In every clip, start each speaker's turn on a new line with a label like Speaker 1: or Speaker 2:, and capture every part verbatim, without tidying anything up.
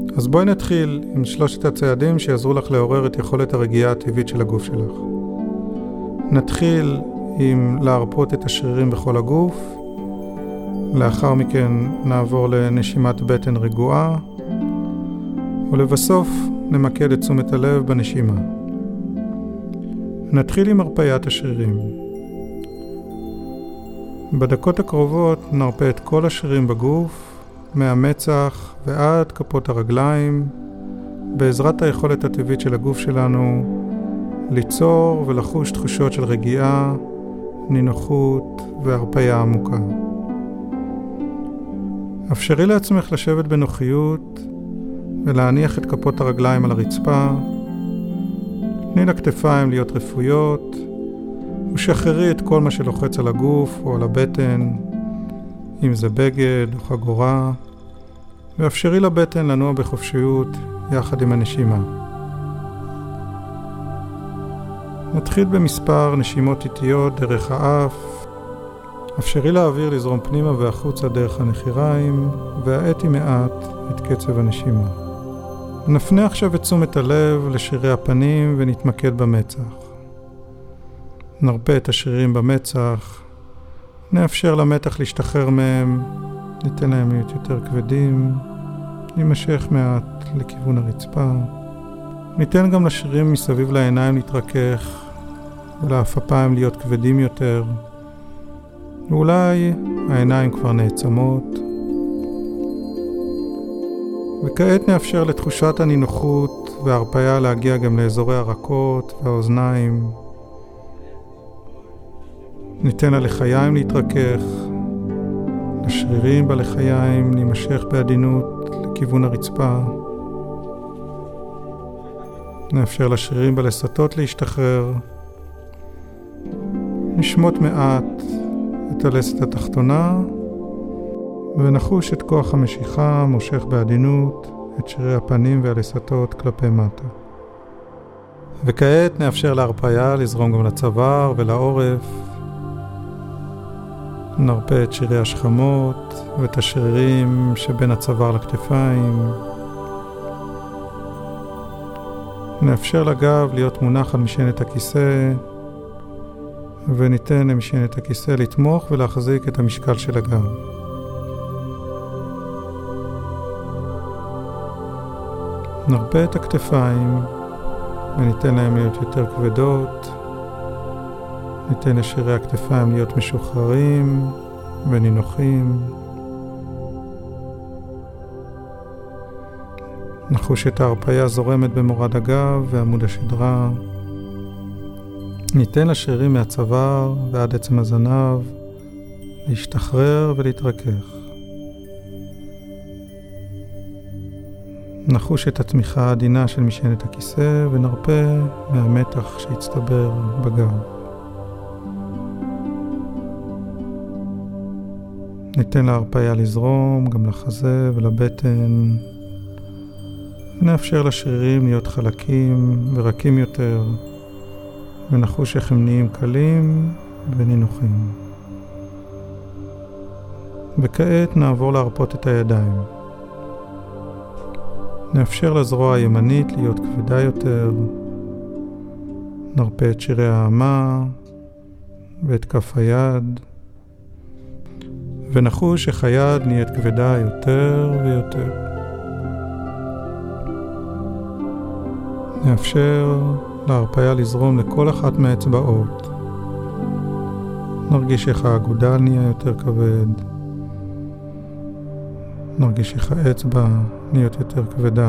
Speaker 1: אז בואי נתחיל עם שלושת הצעדים שיעזרו לך לעורר את יכולת הרגיעה הטבעית של הגוף שלך. נתחיל עם להרפות את השרירים בכל הגוף, לאחר מכן נעבור לנשימת בטן רגועה, ולבסוף נמקד את תשומת הלב בנשימה. נתחיל עם הרפיית השרירים. בדקות הקרובות נרפה את כל השרירים בגוף, מהמצח ועד כפות הרגליים, בעזרת היכולת הטבעית של הגוף שלנו ליצור ולחוש תחושות של רגיעה, נינוחות והרפיה עמוקה. אפשרי לעצמך לשבת בנוחיות ולהניח את כפות הרגליים על הרצפה. תני לכתפיים להיות רפויות ושחררי את כל מה שלוחץ על הגוף או על הבטן, אם זה בגד או חגורה, ואפשרי לבטן לנוע בחופשיות יחד עם הנשימה. נתחיל במספר נשימות איטיות דרך האף. אפשרי לאוויר לזרום פנימה והחוצה דרך הנחיריים, והאטי מעט את קצב הנשימה. נפנה עכשיו את תשומת הלב לשרירי הפנים ונתמקד במצח. נרפה את השרירים במצח, נאפשר למתח להשתחרר מהם, ניתן להם להיות יותר כבדים, נמשך מעט לכיוון הרצפה. ניתן גם לשרירים מסביב לעיניים להתרכך ולאפיים להיות כבדים יותר. ואולי העיניים כבר נעצמות. וכעת נאפשר לתחושת הנינוחות וההרפיה להגיע גם לאזורי הרקות והאוזניים. ניתן ללחיים להתרכך, לשרירים בלחיים נמשך בעדינות לכיוון הרצפה. נאפשר לשרירים בלסתות להשתחרר. נשמוט מעט את הלסת התחתונה ונחוש את כוח המשיכה מושך בעדינות את שרירי הפנים והלסתות כלפי מטה. וכעת נאפשר להרפיה לזרום גם לצוואר ולעורף. נרפה את שרירי השכמות ואת השרירים שבין הצוואר לכתפיים. נאפשר לגב להיות מונח על משענת הכיסא, וניתן למשענת הכיסא לתמוך ולהחזיק את המשקל של הגב. נרפה את הכתפיים וניתן להם להיות יותר כבדות. ניתן לשרירי הכתפיים להיות משוחררים ונינוחים. נחוש את ההרפיה זורמת במורד הגב ועמוד השדרה. ניתן לשרירים מהצוואר ועד עצם הזנב להשתחרר ולהתרכך. נחוש את התמיכה העדינה של משענת הכיסא ונרפה מהמתח שהצטבר בגב. ניתן להרפיה לזרום גם לחזה ולבטן. נאפשר לשרירים להיות חלקים ורקים יותר, ונחוש איך הם נהיים קלים ונינוחים. וכעת נעבור להרפות את הידיים. נאפשר לזרוע הימנית להיות כבדה יותר. נרפה את שרירי האמה ואת כף היד. ונחוש איך היד נהיית כבדה יותר ויותר. נאפשר להרפיה לזרום לכל אחת מהאצבעות. נרגיש איך האגודל נהיה יותר כבד. נרגיש איך האצבע נהיית יותר כבדה.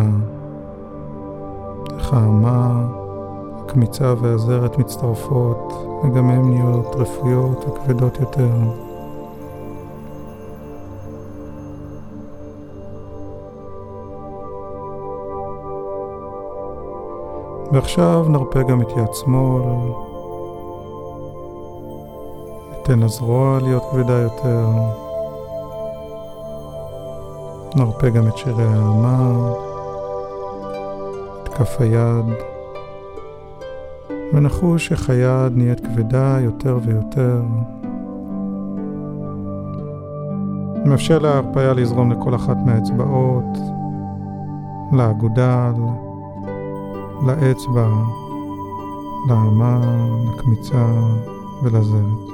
Speaker 1: איך האמה, הקמיצה והזרת מצטרפות, וגם הן נהיות רפויות וכבדות יותר. ועכשיו נרפה גם את יד שמאל. ניתן לזרוע להיות כבדה יותר. נרפה גם את שרירי האמה, את כף היד, ונחוש איך היד נהיית כבדה יותר ויותר. מאפשר להרפיה לזרום לכל אחת מהאצבעות, לאגודל, לאצבע, לאמן, לקמיצה ולזרת.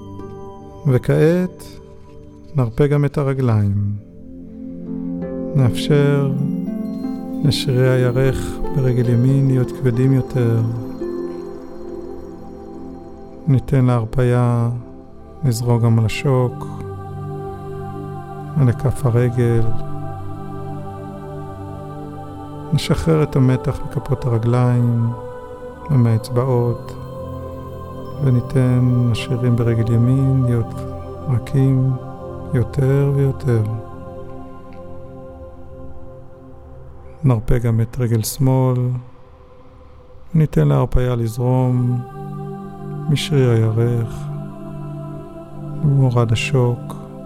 Speaker 1: וכעת נרפה גם את הרגליים. נאפשר לשרירי הירך ברגל ימין להיות כבדים יותר. ניתן להרפיה לזרוק גם על השוק, על כף הרגל. נשחרר את המתח מכפות הרגליים ומהאצבעות, וניתן לשרירים ברגל ימין להיות רכים יותר ויותר. נרפה גם את רגל שמאל, וניתן להרפיה לזרום משריר הירך ומורד השוק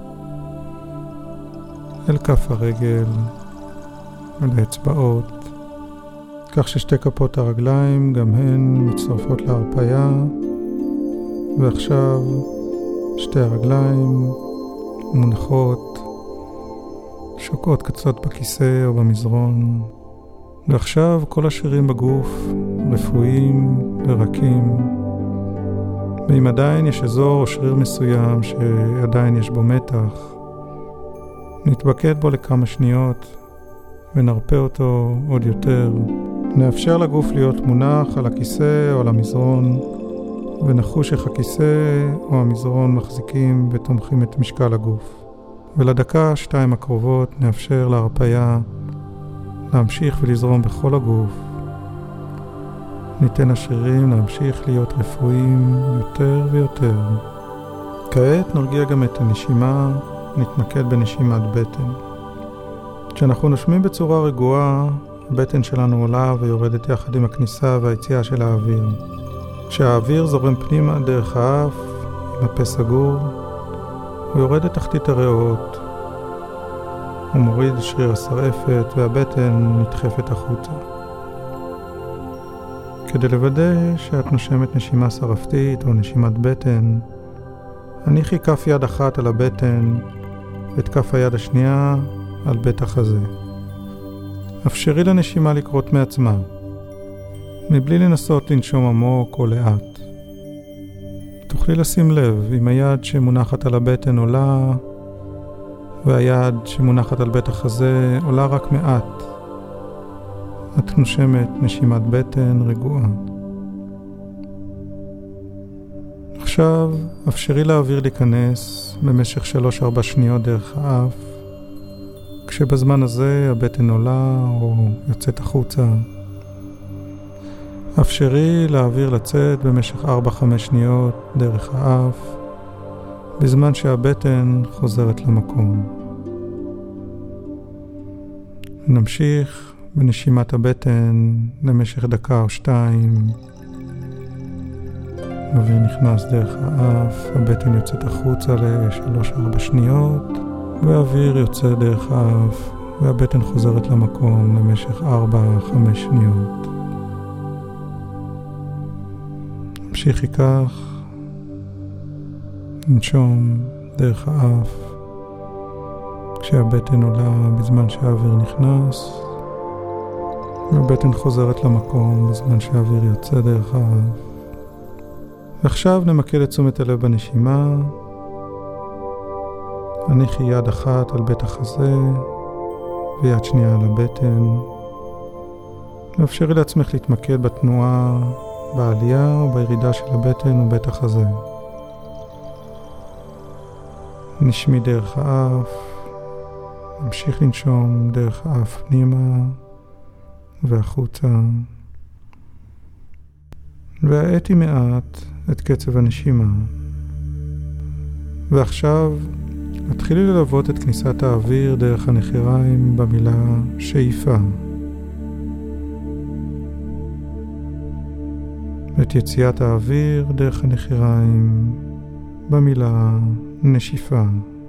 Speaker 1: אל כף הרגל ולאצבעות, כך ששתי כפות הרגליים גם הן מצטרפות להרפיה. ועכשיו שתי הרגליים מונחות, שוקעות קצת בכיסא או במזרון. ועכשיו כל השרירים בגוף רפואיים ורקים. ואם עדיין יש אזור או שריר מסוים שעדיין יש בו מתח, נתבקד בו לכמה שניות ונרפה אותו עוד יותר. נאפשר לגוף להיות מונח על הכיסא או על המזרון, ונחוש איך הכיסא או המזרון מחזיקים ותומכים את משקל הגוף. ולדקה שתיים הקרובות נאפשר להרפיה להמשיך ולזרום בכל הגוף. ניתן לשרירים להמשיך להיות רפואיים יותר ויותר. כעת נרגיע גם את הנשימה, נתמקד בנשימת בטן. כשאנחנו נושמים בצורה רגועה, הבטן שלנו עולה ויורדת יחד עם הכניסה והיציאה של האוויר. כשהאוויר זורם פנימה דרך האף, עם הפה סגור, הוא יורד לתחתית הריאות. הוא מוריד שריר השרעפת והבטן נדחפת החוצה. כדי לוודא שאת נושמת נשימה שרפתית או נשימת בטן, הניחי כף יד אחת על הבטן ואת כף היד השנייה על בית החזה. אפשרי לנשימה לקרות מעצמה, מבלי לנסות לנשום עמוק או לאט. תוכלי לשים לב אם היד שמונחת על הבטן עולה והיד שמונחת על בית החזה עולה רק מעט. את נושמת נשימת בטן רגועה. עכשיו אפשרי לאוויר להיכנס במשך שלוש ארבע שניות דרך האף, כשבזמן הזה הבטן עולה או יוצאת החוצה. אפשרי לאוויר לצאת במשך ארבע חמש שניות דרך האף, בזמן שהבטן חוזרת למקום. נמשיך בנשימת הבטן למשך דקה או שתיים. האוויר נכנס דרך האף, הבטן יוצאת החוצה לשלוש ארבע שניות, והאוויר יוצא דרך האף, והבטן חוזרת למקום למשך ארבע חמש שניות. המשיכי כך, ננשום דרך האף, כשהבטן עולה בזמן שהאוויר נכנס, והבטן חוזרת למקום בזמן שהאוויר יוצא דרך האף. ועכשיו נמקד את תשומת הלב בנשימה. הניחי יד אחת על בית החזה ויד שנייה על הבטן. ואפשרי לעצמך להתמקד בתנועה, בעלייה או בירידה של הבטן ובית החזה. נשמי דרך האף, נמשיך לנשום דרך האף פנימה והחוצה. והאטי מעט את קצב הנשימה. ועכשיו התחילי ללוות את כניסת האוויר דרך הנחיריים במילה שאיפה. ואת יציאת האוויר דרך הנחיריים במילה נשיפה.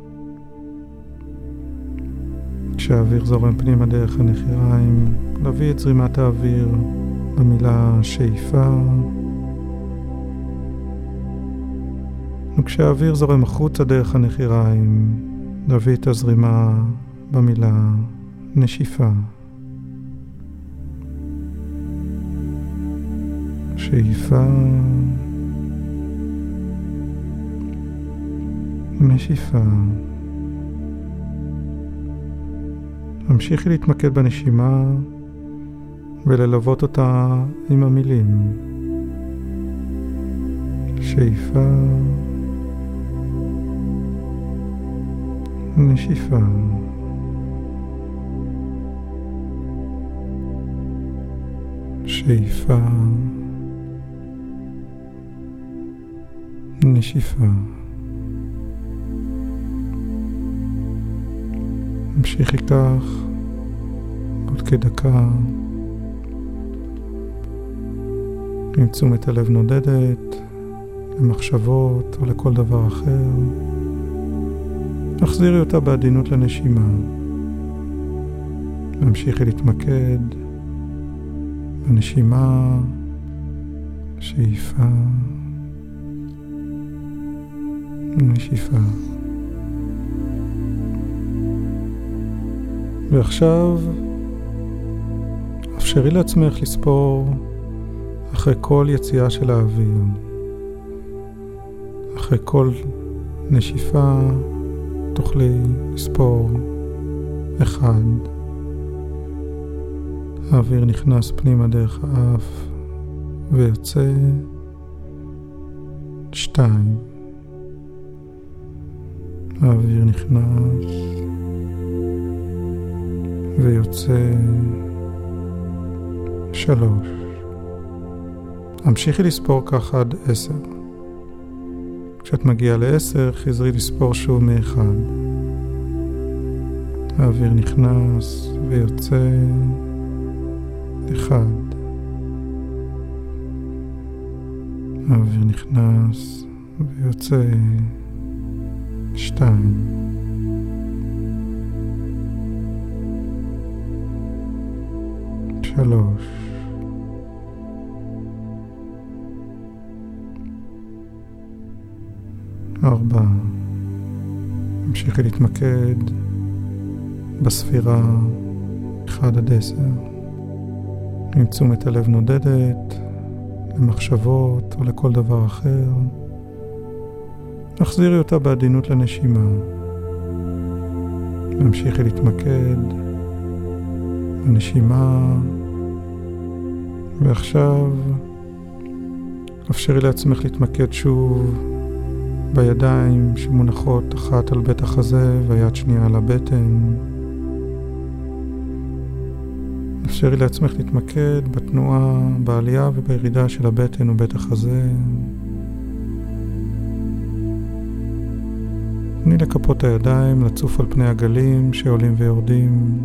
Speaker 1: כשהאוויר זורם פנימה דרך הנחיריים, להביא את זרימת האוויר במילה שאיפה. וכשהאוויר זורם החוצה דרך הנחיריים, להביא את הזרימה במילה נשיפה. שאיפה, נשיפה. המשיכי להתמקד בנשימה וללוות אותה עם המילים. שאיפה, נשיפה. שאיפה, נשיפה. המשיך איתך עוד כדקה עם תשומת הלב נודדת למחשבות או לכל דבר אחר. תחזירי אותה בעדינות לנשימה. המשיכי להתמקד בנשימה, שאיפה, נשיפה. ועכשיו אפשרי לעצמך לספור אחרי כל יציאה של האוויר. אחרי כל נשיפה תוכלי לספור אחד. האוויר נכנס פנימה דרך האף ויוצא שתיים. האוויר נכנס ויוצא שלוש. המשיכי לספור ככה עד עשר. כשאת מגיעה לעשר, חזרי לספור שוב מאחד. האוויר נכנס ויוצא אחד. האוויר נכנס ויוצא שתיים. שלוש. ארבע. המשיכי להתמקד בספירה אחד עד עשר. עם תשומת הלב נודדת למחשבות או לכל דבר אחר. תחזירי אותה בעדינות לנשימה. המשיכי להתמקד בנשימה. ועכשיו אפשרי לעצמך להתמקד שוב בידיים שמונחות אחת על בית החזה והיד שנייה על הבטן. אפשרי לעצמך להתמקד בתנועה, בעלייה ובירידה של הבטן ובית החזה. תני לכפות הידיים לצוף על פני הגלים שעולים ויורדים.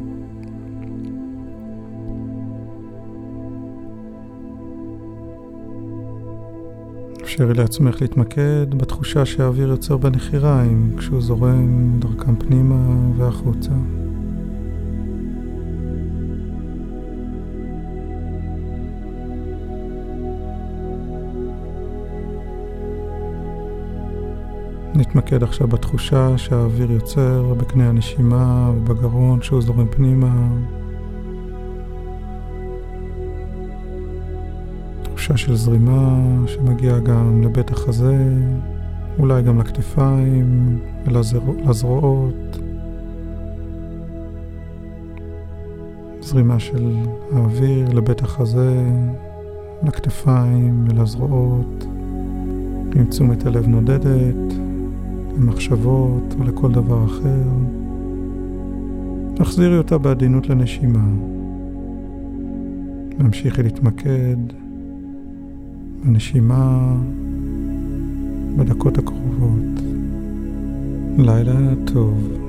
Speaker 1: אפשרי לעצמך להתמקד בתחושה שהאוויר יוצר בנחיריים כשהוא זורם דרכם פנימה והחוצה. נתמקד עכשיו בתחושה שהאוויר יוצר בקנה הנשימה ובגרון שהוא זורם פנימה. תחושה של זרימה שמגיעה גם לבית החזה, אולי גם לכתפיים ולזרועות. זרימה של האוויר לבית החזה, לכתפיים ולזרועות. עם תשומת הלב נודדת למחשבות או לכל דבר אחר. תחזירי אותה בעדינות לנשימה. והמשיכי להתמקד בנשימה בדקות הקרובות. לילה טוב.